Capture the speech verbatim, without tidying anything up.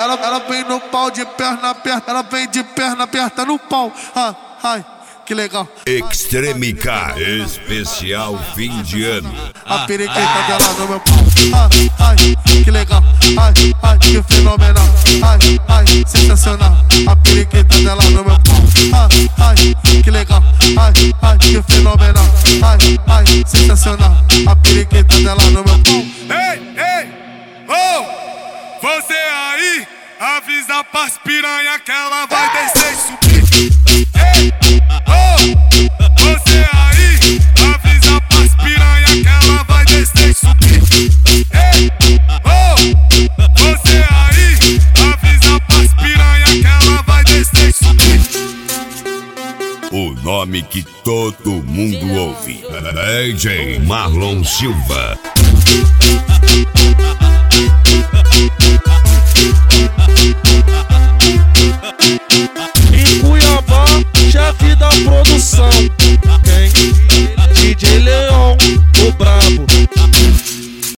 ela, ela vem no pau de perna aperta, ela vem de perna aperta no pau. Ai, ai, que legal. Extreme K, especial fim de ano. A periquita dela no meu pau. Ai, ai, que legal. Ai, ai, que fenomenal. Ai, ai, sensacional. A periquita dela no meu pau. Ai, ai, que legal. Ai, ai, que fenomenal. Ai, ai, sensacional. A periquita dela no meu pau. Ei, ei, oh, você aí, avisa pras piranha que ela vai descer e subir. Ei, oh, você aí, avisa pras piranha que ela vai descer e subir. Ei, oh, você aí, avisa pras piranha que ela vai descer e subir. O nome que todo mundo ouve. D J Marlon Silva.